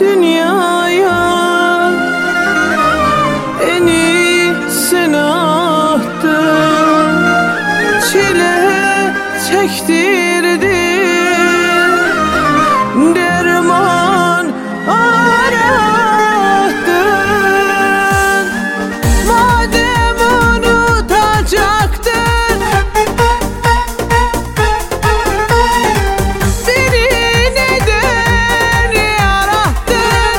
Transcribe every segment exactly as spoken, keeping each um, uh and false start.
dünyaya en iyisini attın, çile çektirdin, derman arattın. Madem unutacaktın beni, neden yarattın?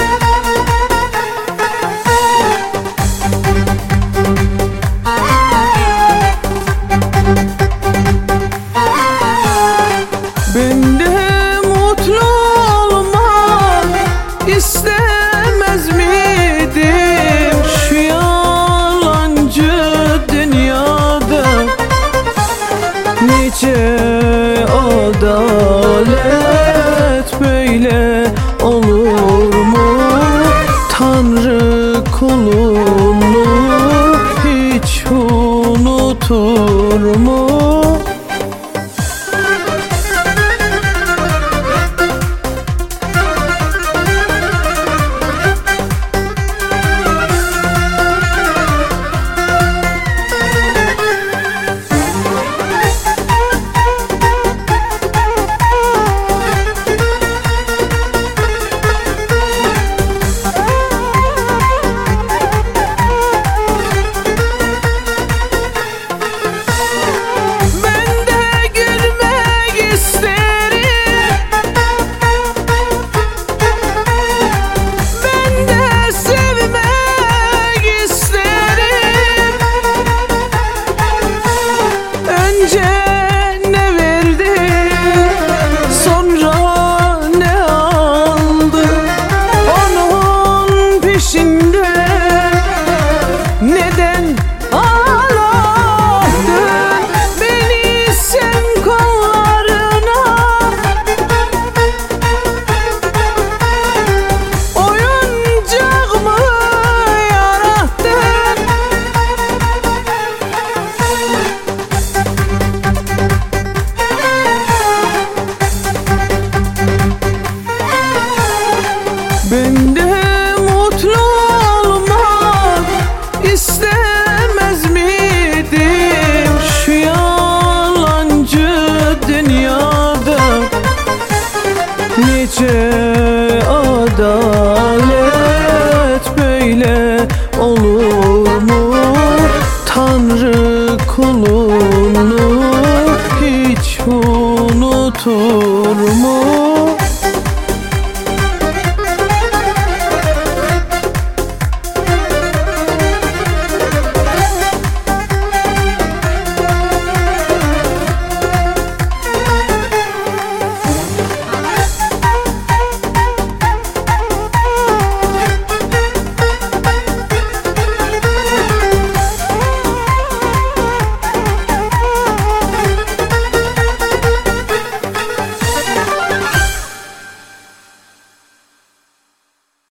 Ben de mutlu olmak istemez miydim şu yalancı dünyada? Nice adalet böyle olur mu? Tanrı kulunu hiç unutur mu? Neden ağlattın beni sen kollarına? Oyuncak mı yarattın? Ben de mutlu olmak istemez miydim şu yalancı dünyada? Nice adalet böyle olur mu? Tanrı kulunu hiç unutur mu?